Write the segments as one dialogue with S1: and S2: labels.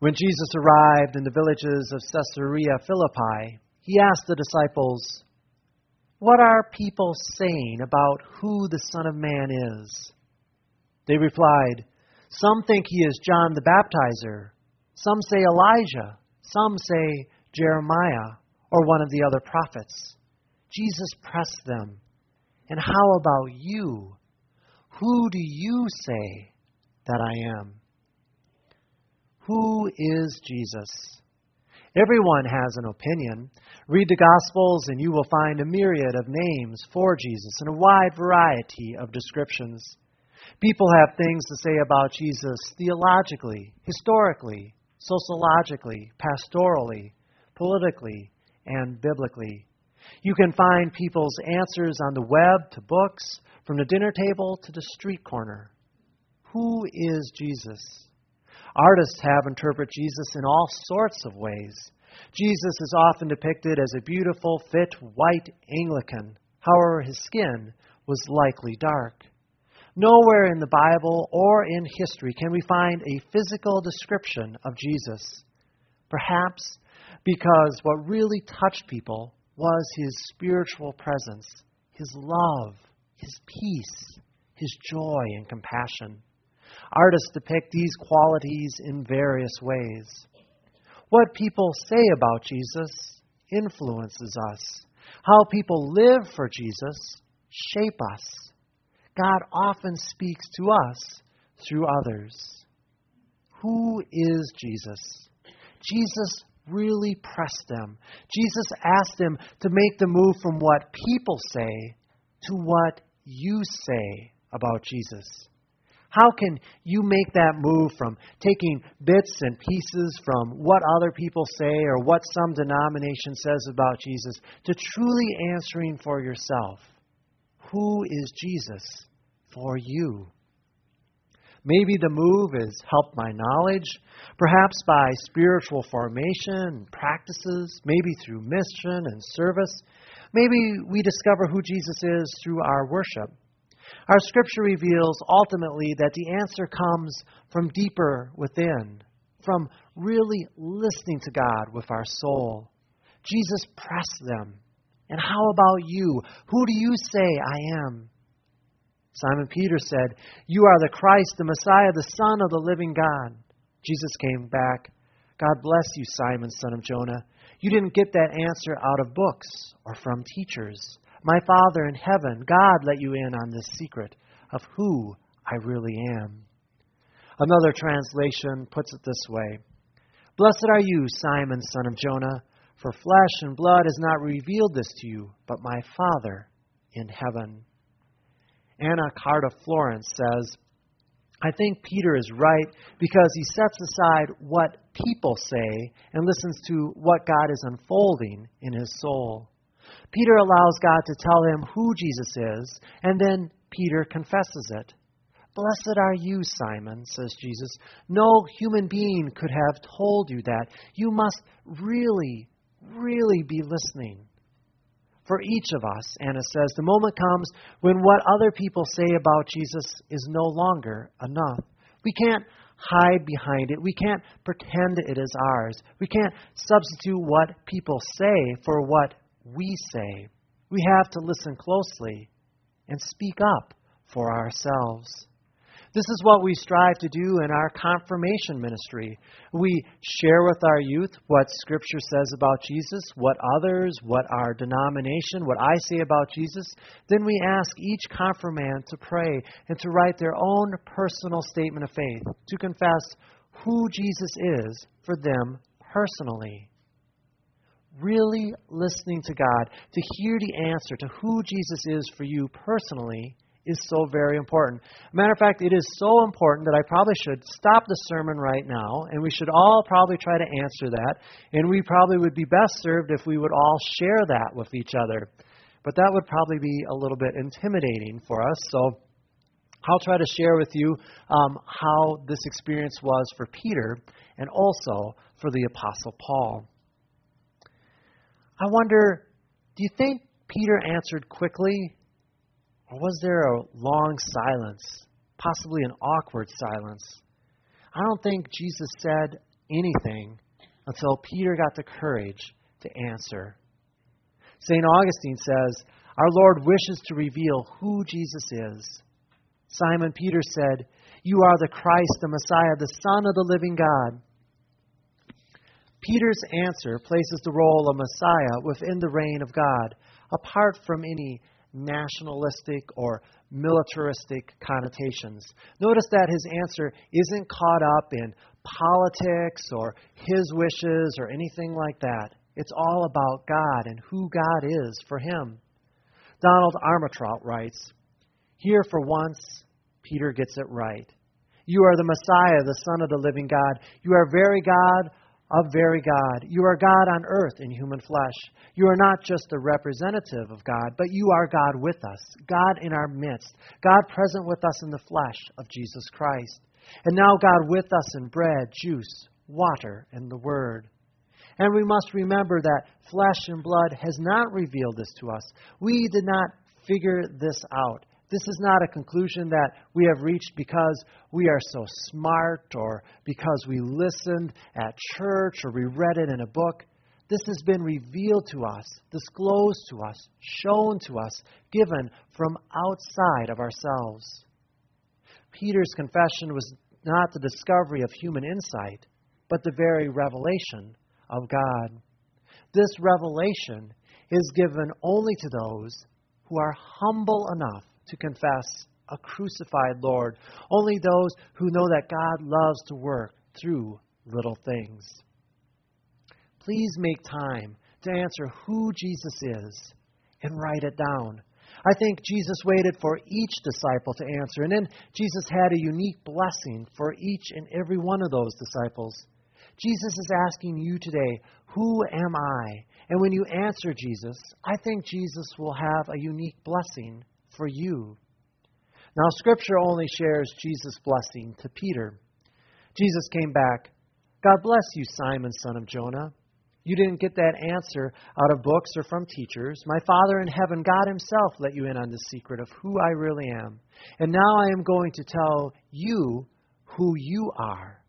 S1: When Jesus arrived in the villages of Caesarea Philippi, he asked the disciples, "What are people saying about who the Son of Man is?" They replied, "Some think he is John the Baptizer. Some say Elijah. Some say Jeremiah or one of the other prophets." Jesus pressed them, "And how about you? Who do you say that I am?" Who is Jesus? Everyone has an opinion. Read the Gospels and you will find a myriad of names for Jesus and a wide variety of descriptions. People have things to say about Jesus theologically, historically, sociologically, pastorally, politically, and biblically. You can find people's answers on the web to books, from the dinner table to the street corner. Who is Jesus? Artists have interpreted Jesus in all sorts of ways. Jesus is often depicted as a beautiful, fit, white Anglican. However, his skin was likely dark. Nowhere in the Bible or in history can we find a physical description of Jesus. Perhaps because what really touched people was his spiritual presence, his love, his peace, his joy and compassion. Artists depict these qualities in various ways. What people say about Jesus influences us. How people live for Jesus shape us. God often speaks to us through others. Who is Jesus? Jesus really pressed them. Jesus asked them to make the move from what people say to what you say about Jesus. How can you make that move from taking bits and pieces from what other people say or what some denomination says about Jesus to truly answering for yourself? Who is Jesus for you? Maybe the move is helped by knowledge, perhaps by spiritual formation and practices, maybe through mission and service. Maybe we discover who Jesus is through our worship. Our scripture reveals ultimately that the answer comes from deeper within, from really listening to God with our soul. Jesus pressed them. And how about you? Who do you say I am? Simon Peter said, "You are the Christ, the Messiah, the Son of the living God." Jesus came back, "God bless you, Simon, son of Jonah. You didn't get that answer out of books or from teachers. My Father in heaven, God let you in on this secret of who I really am." Another translation puts it this way: "Blessed are you, Simon, son of Jonah, for flesh and blood has not revealed this to you, but my Father in heaven." Anna Carta Florence says, "I think Peter is right because he sets aside what people say and listens to what God is unfolding in his soul. Peter allows God to tell him who Jesus is, and then Peter confesses it. 'Blessed are you, Simon,' says Jesus. 'No human being could have told you that. You must really, really be listening.' For each of us," Anna says, "the moment comes when what other people say about Jesus is no longer enough. We can't hide behind it. We can't pretend it is ours. We can't substitute what people say for what we say. We have to listen closely and speak up for ourselves." This is what we strive to do in our confirmation ministry. We share with our youth what Scripture says about Jesus, what others, what our denomination, what I say about Jesus. Then we ask each confirmand to pray and to write their own personal statement of faith, to confess who Jesus is for them personally. Really listening to God, to hear the answer to who Jesus is for you personally, is so very important. Matter of fact, it is so important that I probably should stop the sermon right now, and we should all probably try to answer that, and we probably would be best served if we would all share that with each other. But that would probably be a little bit intimidating for us, so I'll try to share with you how this experience was for Peter and also for the Apostle Paul. I wonder, do you think Peter answered quickly? Or was there a long silence, possibly an awkward silence? I don't think Jesus said anything until Peter got the courage to answer. St. Augustine says, our Lord wishes to reveal who Jesus is. Simon Peter said, you are the Christ, the Messiah, the Son of the living God. Peter's answer places the role of Messiah within the reign of God, apart from any nationalistic or militaristic connotations. Notice that his answer isn't caught up in politics or his wishes or anything like that. It's all about God and who God is for him. Donald Armitrout writes, here for once, Peter gets it right. You are the Messiah, the Son of the living God. You are very God of very God. You are God on earth in human flesh. You are not just the representative of God, but you are God with us, God in our midst, God present with us in the flesh of Jesus Christ. And now God with us in bread, juice, water, and the Word. And we must remember that flesh and blood has not revealed this to us. We did not figure this out. This is not a conclusion that we have reached because we are so smart or because we listened at church or we read it in a book. This has been revealed to us, disclosed to us, shown to us, given from outside of ourselves. Peter's confession was not the discovery of human insight, but the very revelation of God. This revelation is given only to those who are humble enough to confess a crucified Lord, only those who know that God loves to work through little things. Please make time to answer who Jesus is and write it down. I think Jesus waited for each disciple to answer, and then Jesus had a unique blessing for each and every one of those disciples. Jesus is asking you today, who am I? And when you answer Jesus, I think Jesus will have a unique blessing for you. Now, Scripture only shares Jesus' blessing to Peter. Jesus came back. God bless you, Simon, son of Jonah. You didn't get that answer out of books or from teachers. My Father in heaven, God himself, let you in on the secret of who I really am. And now I am going to tell you who you are,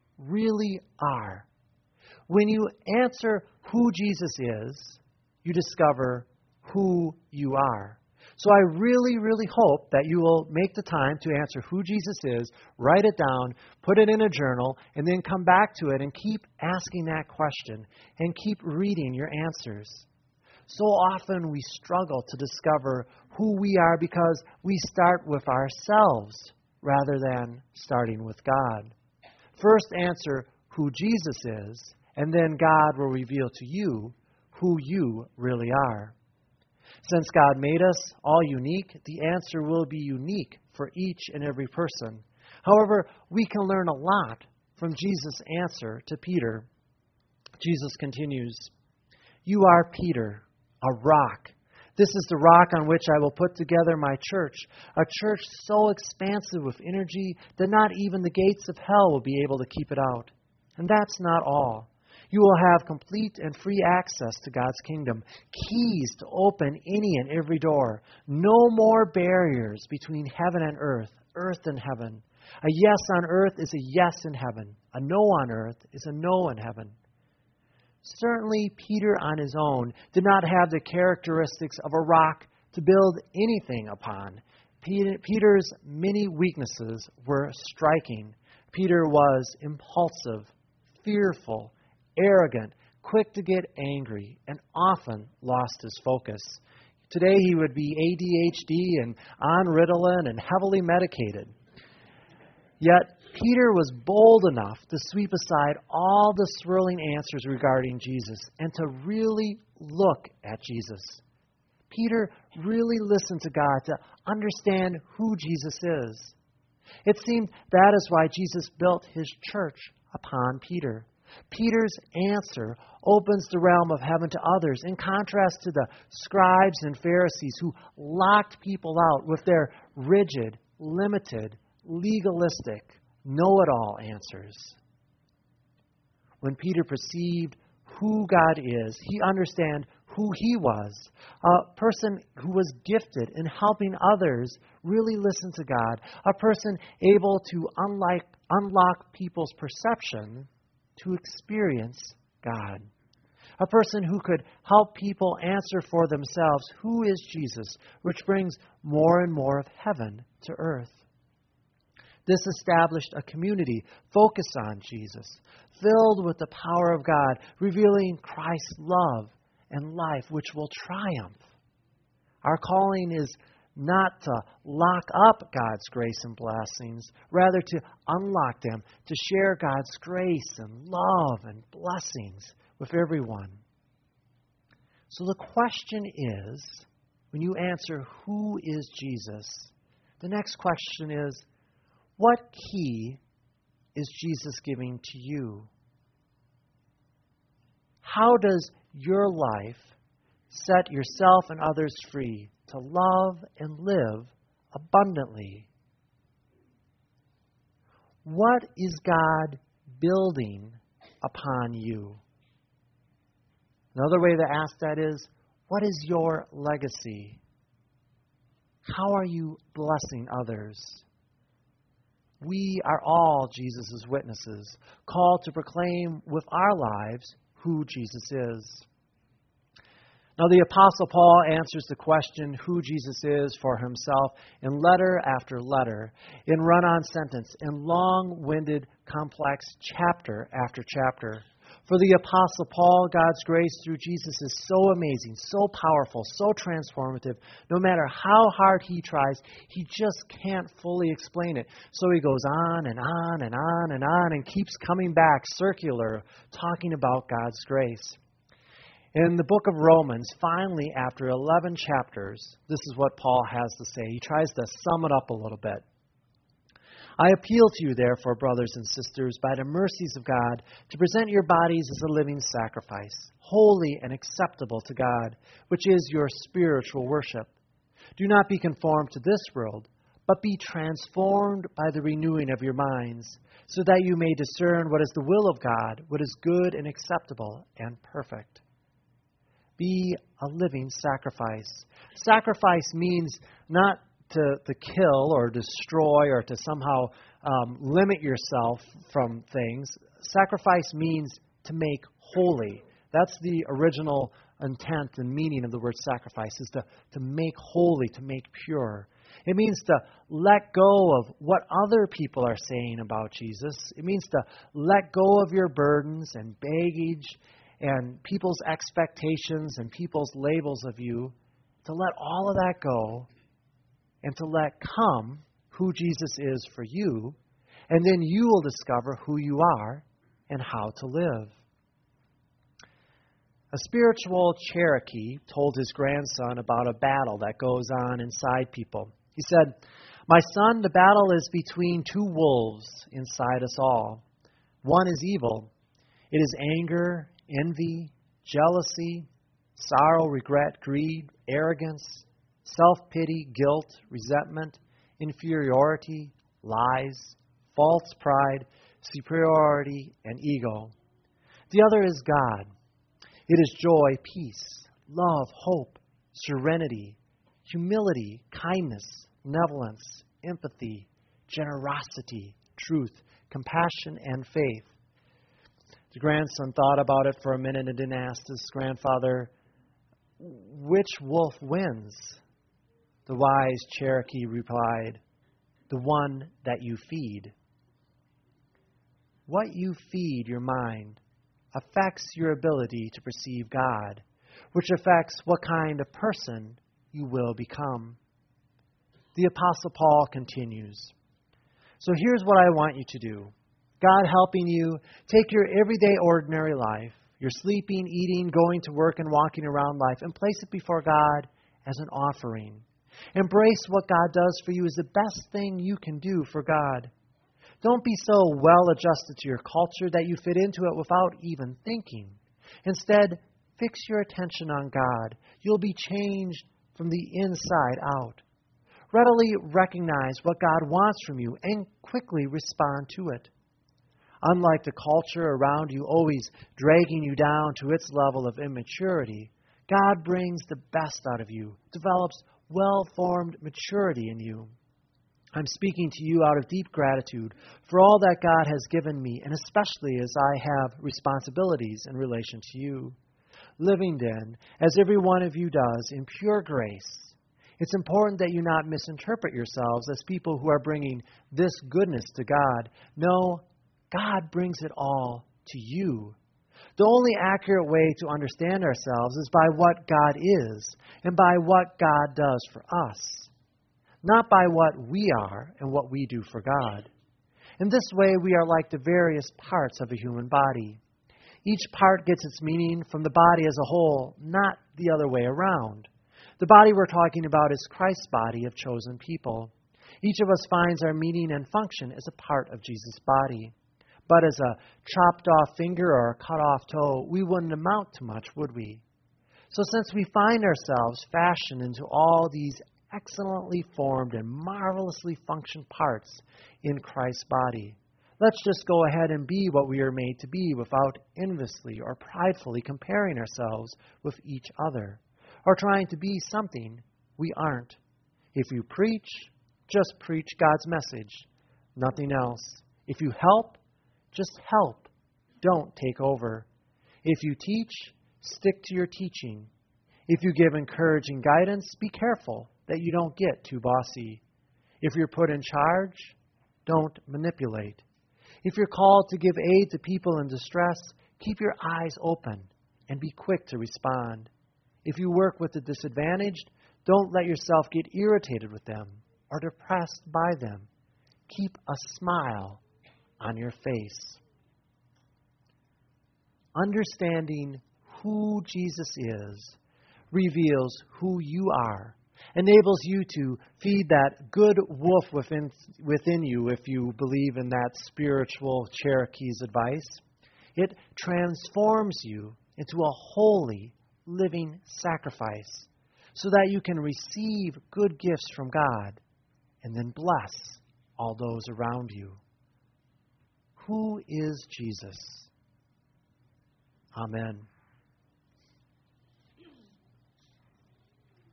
S1: really are. When you answer who Jesus is, you discover who you are. So I really, really hope that you will make the time to answer who Jesus is, write it down, put it in a journal, and then come back to it and keep asking that question and keep reading your answers. So often we struggle to discover who we are because we start with ourselves rather than starting with God. First answer who Jesus is, and then God will reveal to you who you really are. Since God made us all unique, the answer will be unique for each and every person. However, we can learn a lot from Jesus' answer to Peter. Jesus continues, you are Peter, a rock. This is the rock on which I will put together my church, a church so expansive with energy that not even the gates of hell will be able to keep it out. And that's not all. You will have complete and free access to God's kingdom, keys to open any and every door. No more barriers between heaven and earth and heaven. A yes on earth is a yes in heaven. A no on earth is a no in heaven. Certainly, Peter on his own did not have the characteristics of a rock to build anything upon. Peter's many weaknesses were striking. Peter was impulsive, fearful, arrogant, quick to get angry, and often lost his focus. Today he would be ADHD and on Ritalin and heavily medicated. Yet Peter was bold enough to sweep aside all the swirling answers regarding Jesus and to really look at Jesus. Peter really listened to God to understand who Jesus is. It seemed that is why Jesus built his church upon Peter. Peter's answer opens the realm of heaven to others, in contrast to the scribes and Pharisees who locked people out with their rigid, limited, legalistic, know-it-all answers. When Peter perceived who God is, he understood who he was, a person who was gifted in helping others really listen to God, a person able to unlock people's perception to experience God. A person who could help people answer for themselves, who is Jesus, which brings more and more of heaven to earth. This established a community focused on Jesus, filled with the power of God, revealing Christ's love and life, which will triumph. Our calling is not to lock up God's grace and blessings, rather to unlock them, to share God's grace and love and blessings with everyone. So the question is, when you answer, who is Jesus? The next question is, what key is Jesus giving to you? How does your life set yourself and others free to love and live abundantly? What is God building upon you? Another way to ask that is, what is your legacy? How are you blessing others? We are all Jesus' witnesses, called to proclaim with our lives who Jesus is. Now, the Apostle Paul answers the question who Jesus is for himself in letter after letter, in run-on sentence, in long-winded, complex chapter after chapter. For the Apostle Paul, God's grace through Jesus is so amazing, so powerful, so transformative. No matter how hard he tries, he just can't fully explain it. So he goes on and on and on and on and keeps coming back circular, talking about God's grace. In the book of Romans, finally, after 11 chapters, this is what Paul has to say. He tries to sum it up a little bit. I appeal to you, therefore, brothers and sisters, by the mercies of God, to present your bodies as a living sacrifice, holy and acceptable to God, which is your spiritual worship. Do not be conformed to this world, but be transformed by the renewing of your minds, so that you may discern what is the will of God, what is good and acceptable and perfect. Be a living sacrifice. Sacrifice means not to kill or destroy or to somehow limit yourself from things. Sacrifice means to make holy. That's the original intent and meaning of the word sacrifice, is to make holy, to make pure. It means to let go of what other people are saying about Jesus. It means to let go of your burdens and baggage and people's expectations and people's labels of you, to let all of that go and to let come who Jesus is for you, and then you will discover who you are and how to live. A spiritual Cherokee told his grandson about a battle that goes on inside people. He said, "My son, the battle is between two wolves inside us all. One is evil. It is anger, envy, jealousy, sorrow, regret, greed, arrogance, self-pity, guilt, resentment, inferiority, lies, false pride, superiority, and ego. The other is God. It is joy, peace, love, hope, serenity, humility, kindness, benevolence, empathy, generosity, truth, compassion, and faith." The grandson thought about it for a minute and then asked his grandfather, "Which wolf wins?" The wise Cherokee replied, "The one that you feed." What you feed your mind affects your ability to perceive God, which affects what kind of person you will become. The Apostle Paul continues, "So here's what I want you to do. God helping you, take your everyday ordinary life, your sleeping, eating, going to work, and walking around life, and place it before God as an offering. Embrace what God does for you as the best thing you can do for God. Don't be so well adjusted to your culture that you fit into it without even thinking. Instead, fix your attention on God. You'll be changed from the inside out. Readily recognize what God wants from you and quickly respond to it. Unlike the culture around you always dragging you down to its level of immaturity, God brings the best out of you, develops well-formed maturity in you. I'm speaking to you out of deep gratitude for all that God has given me, and especially as I have responsibilities in relation to you. Living then, as every one of you does, in pure grace. It's important that you not misinterpret yourselves as people who are bringing this goodness to God. No, God brings it all to you. The only accurate way to understand ourselves is by what God is and by what God does for us, not by what we are and what we do for God. In this way, we are like the various parts of a human body. Each part gets its meaning from the body as a whole, not the other way around. The body we're talking about is Christ's body of chosen people. Each of us finds our meaning and function as a part of Jesus' body. But as a chopped-off finger or a cut-off toe, we wouldn't amount to much, would we? So since we find ourselves fashioned into all these excellently formed and marvelously functioned parts in Christ's body, let's just go ahead and be what we are made to be without enviously or pridefully comparing ourselves with each other or trying to be something we aren't. If you preach, just preach God's message, nothing else. If you help, just help. Don't take over. If you teach, stick to your teaching. If you give encouraging guidance, be careful that you don't get too bossy. If you're put in charge, don't manipulate. If you're called to give aid to people in distress, keep your eyes open and be quick to respond. If you work with the disadvantaged, don't let yourself get irritated with them or depressed by them. Keep a smile on your face. Understanding who Jesus is reveals who you are, enables you to feed that good wolf within you, if you believe in that spiritual Cherokee's advice. It transforms you into a holy, living sacrifice so that you can receive good gifts from God and then bless all those around you. Who is Jesus? Amen.